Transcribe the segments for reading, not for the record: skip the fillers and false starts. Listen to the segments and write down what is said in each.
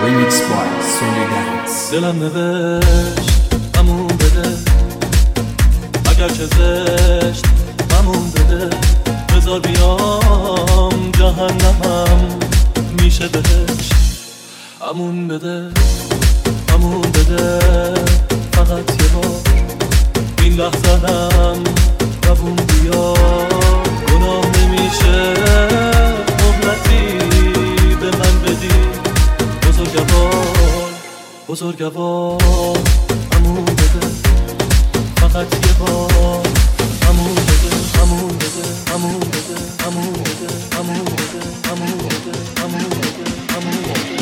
Remix by Sony Dance. دلم نوشت همون بده، اگر چه زشت همون بده. بذار بیام جهنمم میشه بهش. همون بده، همون بده، فقط یه بار این لحظنم روون بیا. گناه نمیشه مهلتی به من بدی بزرگوار، بزرگوار. همون بده، فقط یه بار. همون بده، همون بده، همون بده، همون بده، همون بده، همون بده، همون بده، همون بده.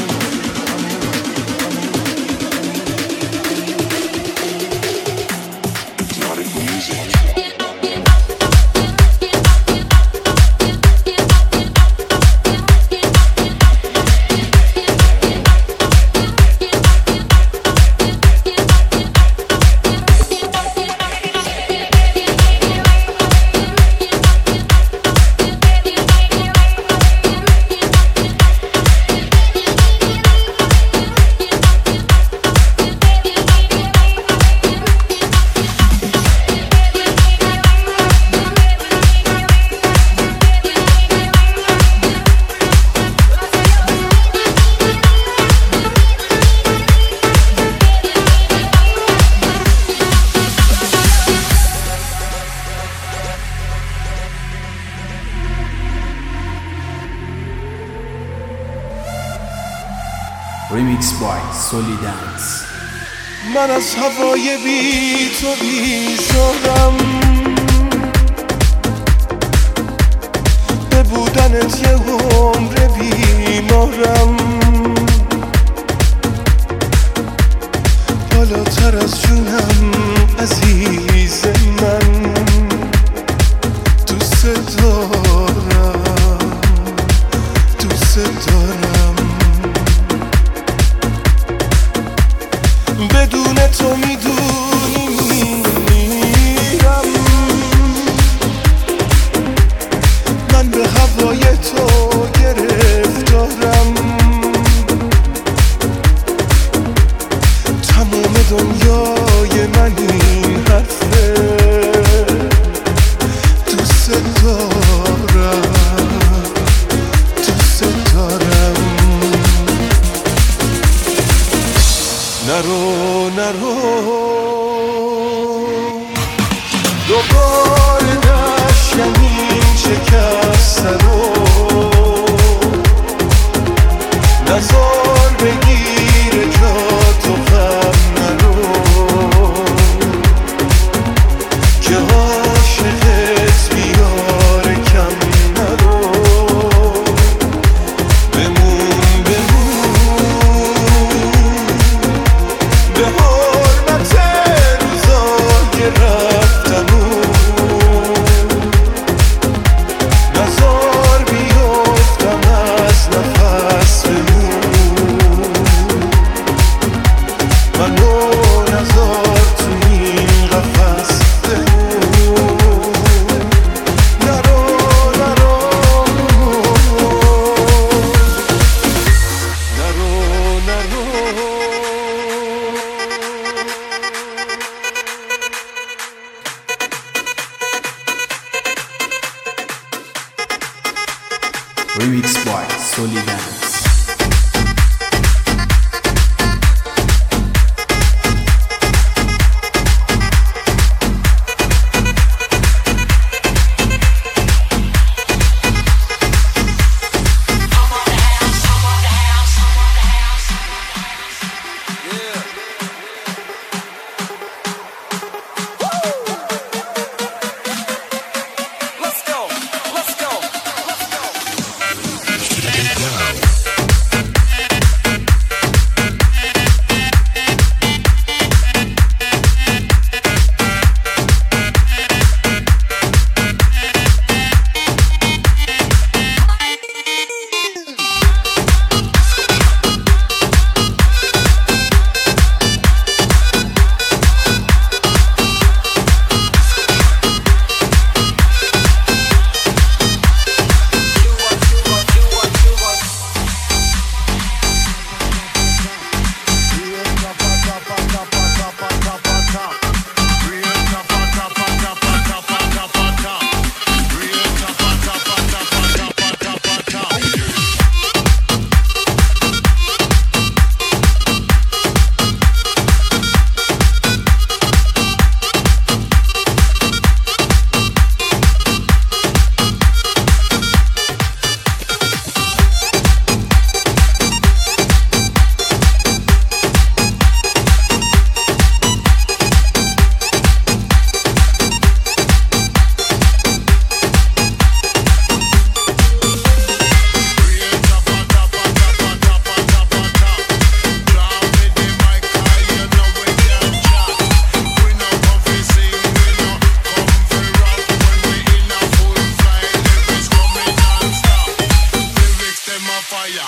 Remix by Sony Dance. من از هوای بی تو بیزارم، به بودنت یه عمر بیمارم. بالاتر از جونم عزیز من، دوست دارم، دوست دارم. بدون تو میدونی میرم، من به هوای تو گرفتارم. تمام دنیای من این حرفه، دوست دارم، دوست دارم. نرو نرو دوباره نشنیم شکسته رو، نزار بگیره جا تو غم نرو، که عاشقت بیاره کم نرو. بمون بمون به حرمت روزای رفتنون، نزار بیفتم از نفس بمون. منو نزار تو این قفس بمون. نرو نرو نرو نرو. Remix by Sony Dance. Let's go.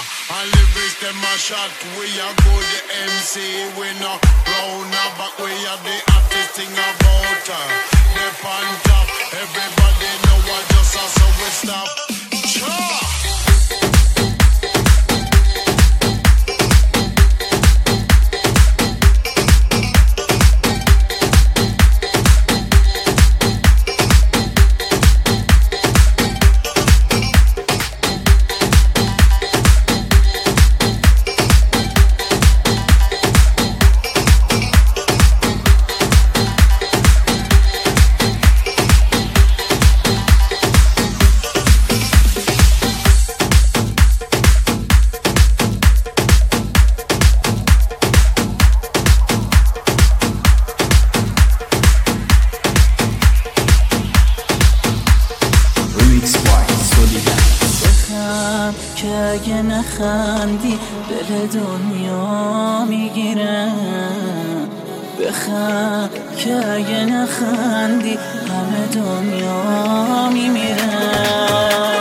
And lyrics them a shot. We a go the MC. We no round a back. We are the hottest thing about her. The on top. Everybody know what just us, so we stop. Sure. که اگه نخندی دل دنیا میگیرم، بخند که اگه نخندی همه دنیا میمیرم.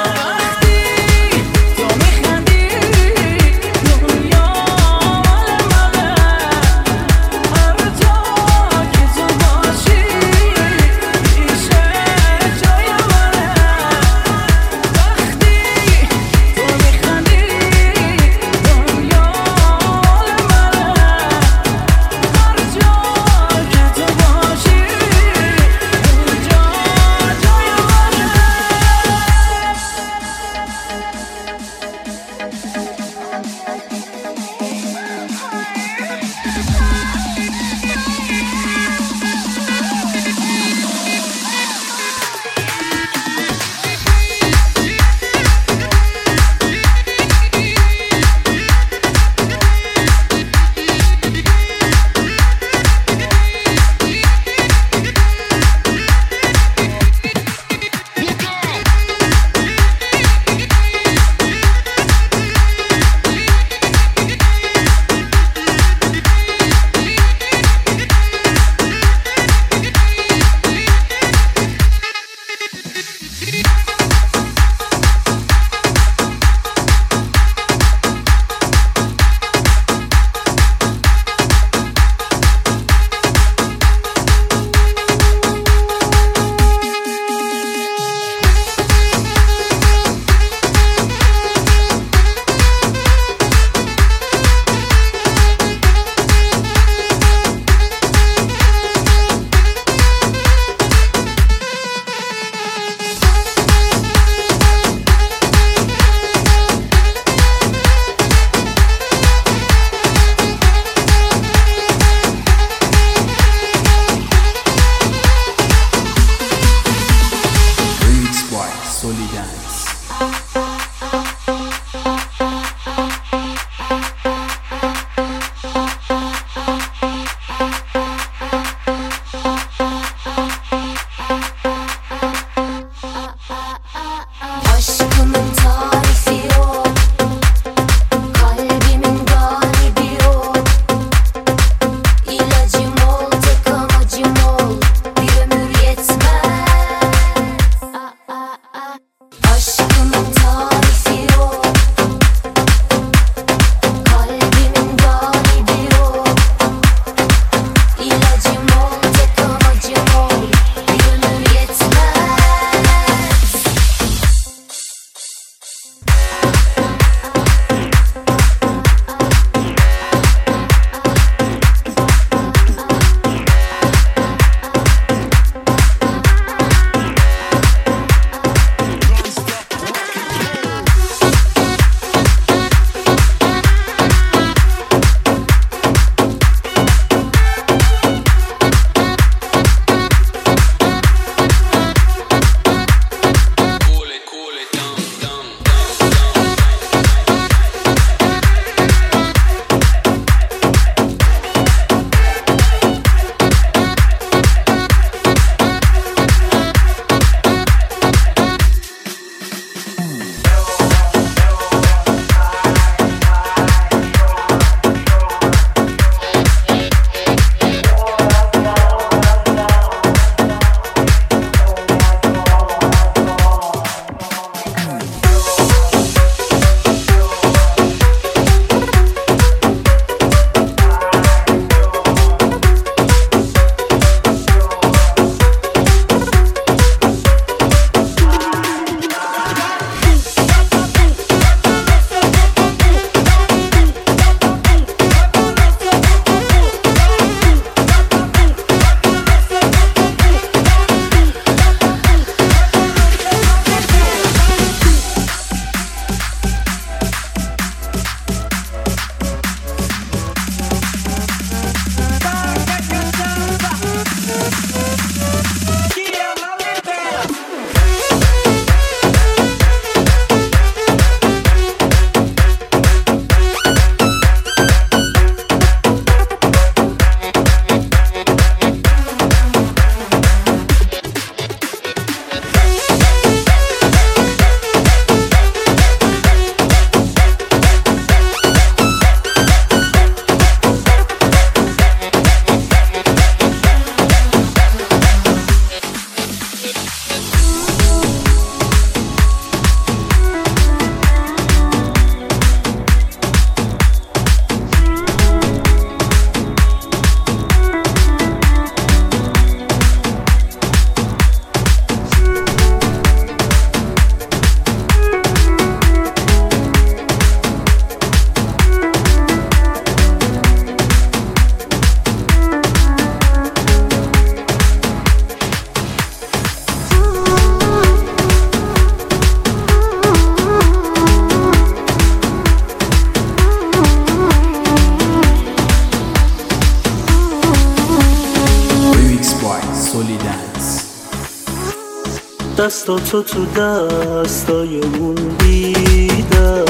دستاتو تو دستای اون دیدم،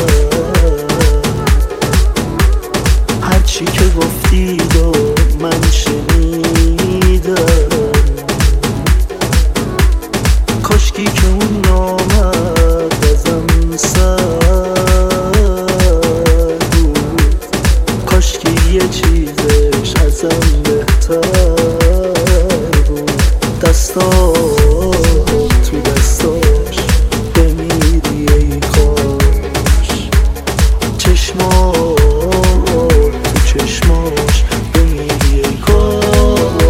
هرچی که گفتید و من شنیدم. کاشکی که اون نامد ازم سر بود، کاشکی یه چیزش ازم بهتر بود. دستا تو دستاش بمیری ای کاش، چشما تو چشماش بمیری ای کاش.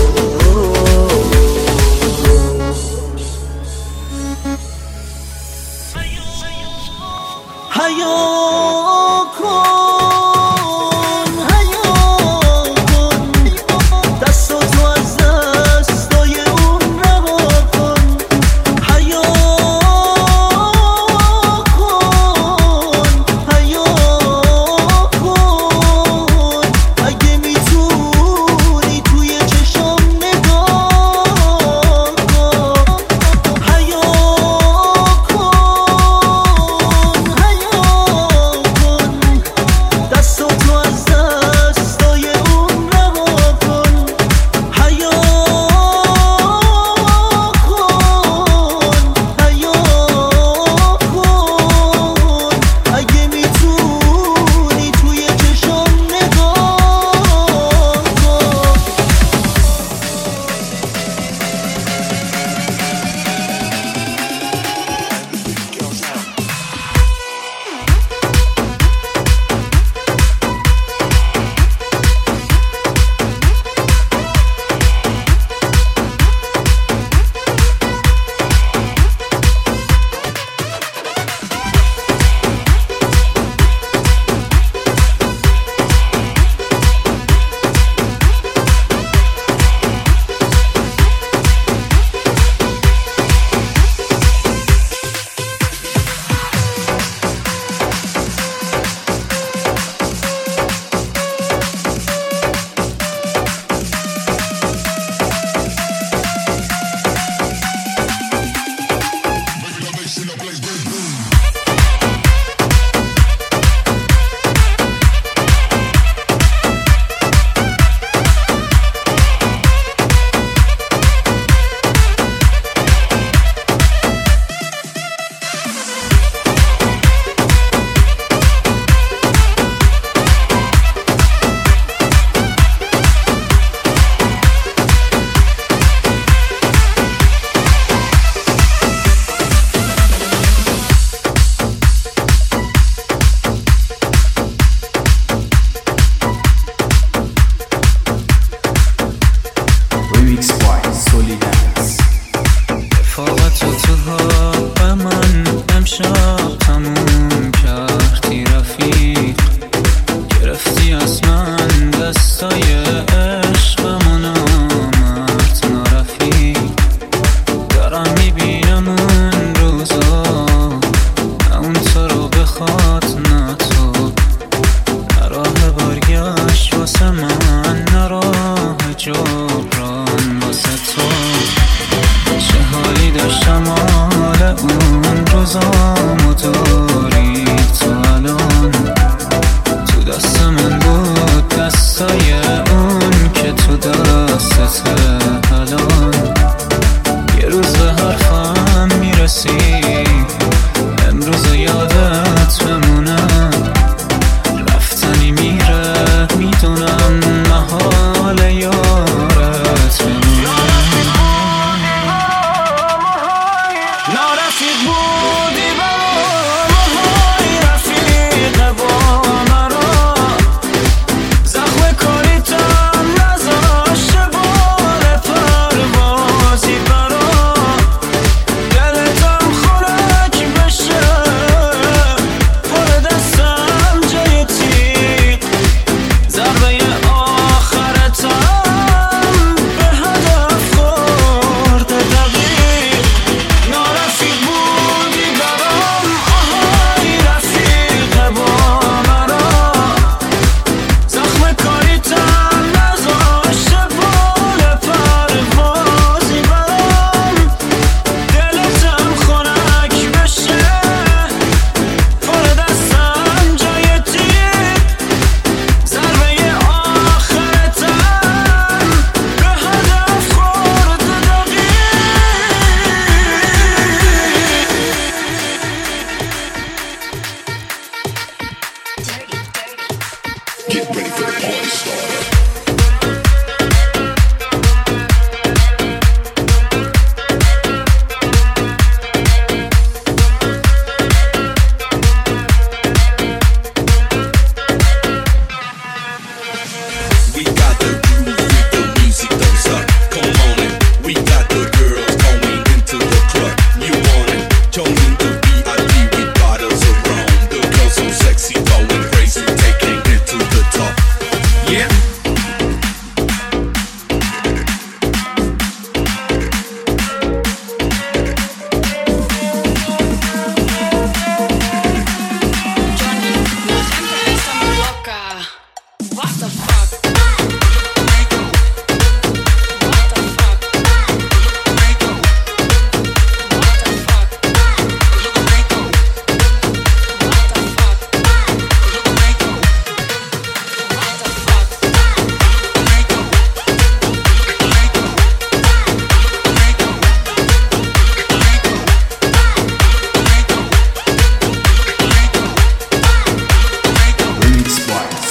حیا کن دستاتو از دستای اون رها کن. حیا کن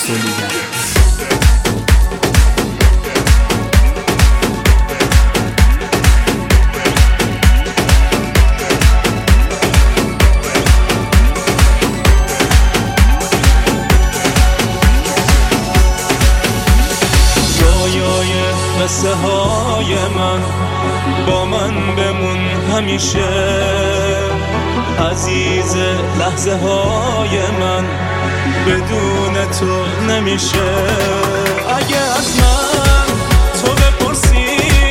Solidance. قصه های من با من بمون همیشه، عزیز لحظه های من بدون تو نمیشه. اگه از من تو بپرسی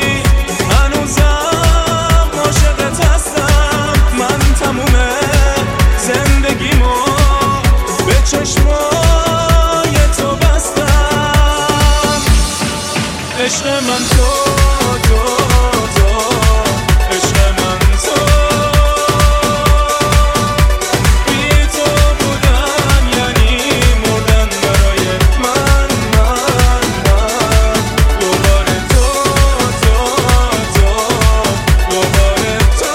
هنوزم عاشقت هستم، من تموم زندگیمو به چشمای تو بستم. عشق من تو عشق من تو، بی تو بودن یعنی مردن برای من دوباره تو دوباره تو،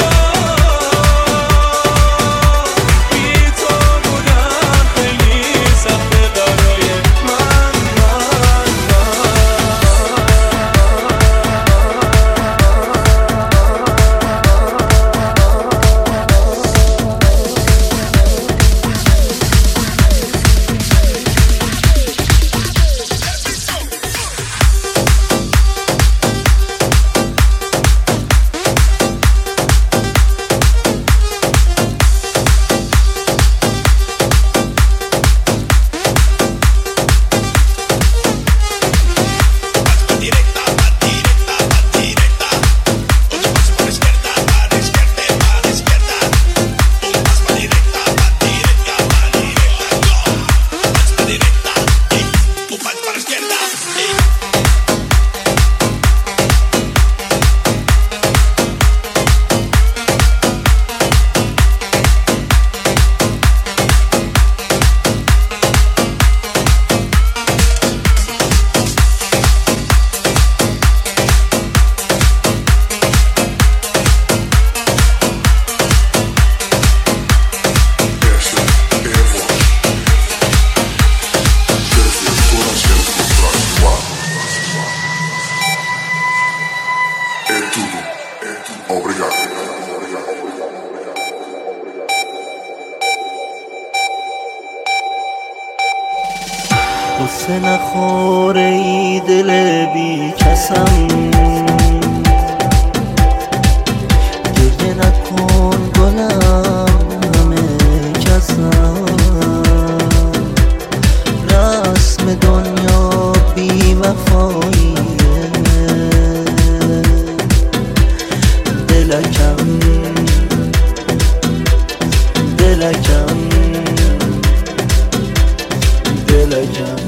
بی تو بودن خیلی سخته برای من قصه نخوره ای دل بی کسم، گریه نکن گلم همه کسم. رسم دنیا بی وفاییه، دلکم دلکم دلکم.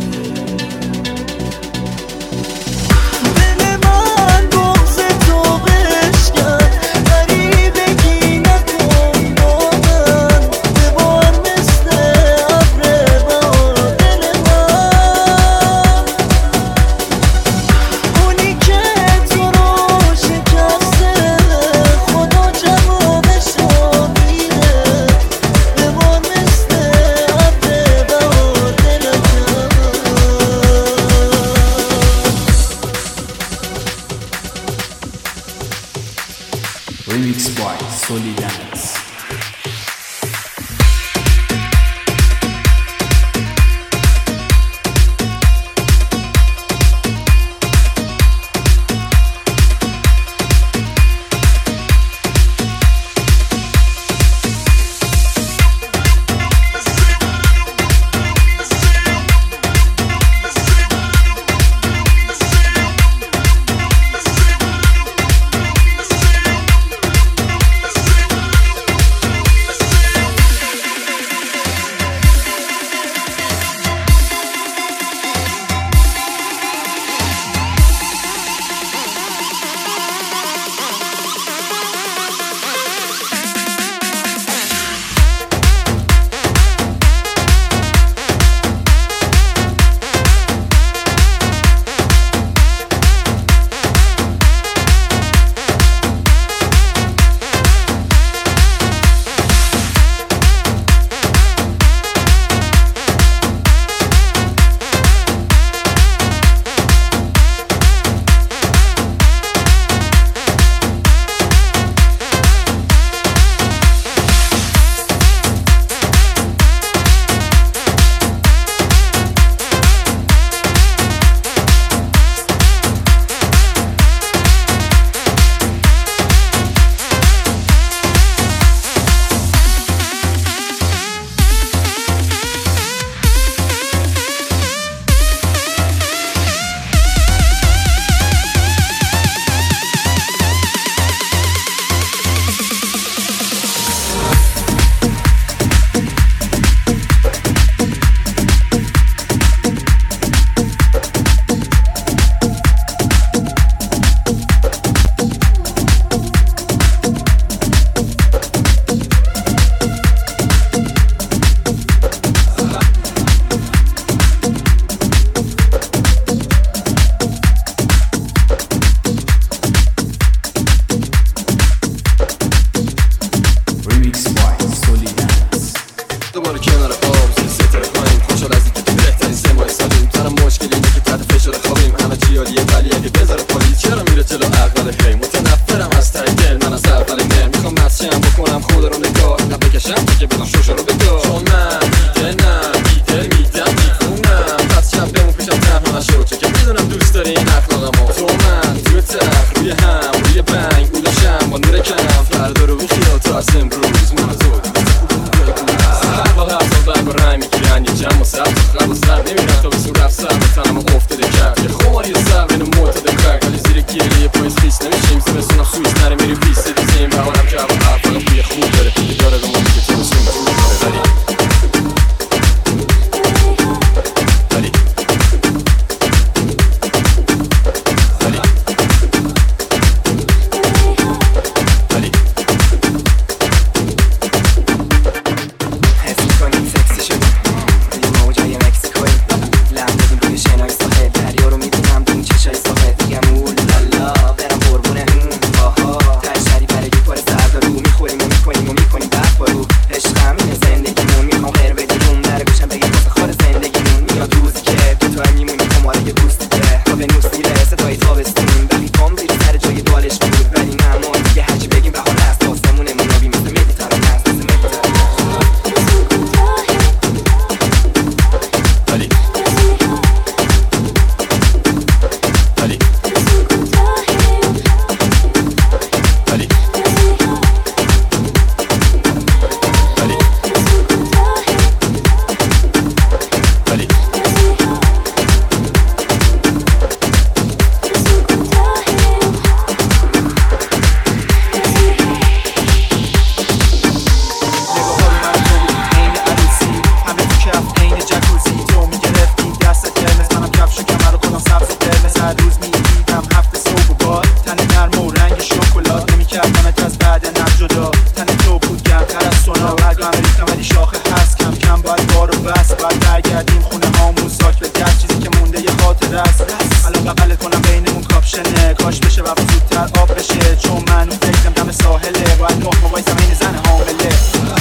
برگردیم خونه هامون ساک به در چیزی که مونده یه خاطره است. الان بغلت کنم بینمون کاپشنه، کاش بشه و زودتر آب بشه، چون من اون فکرم دم ساحله، باید نه وایسم این زن حامله.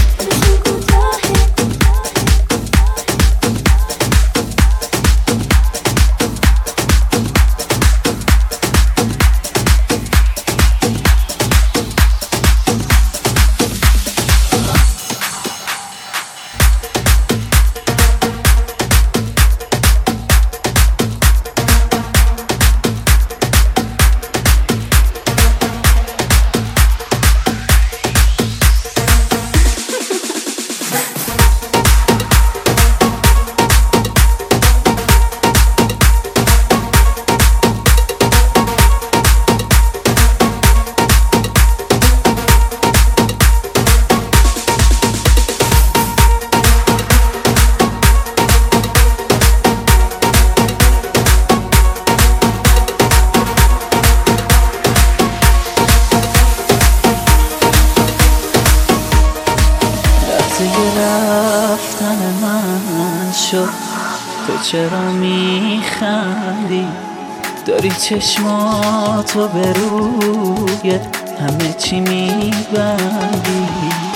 رفتن من شد، تو چرا میخندی؟ داری چشماتو به روی همه چی میبندی.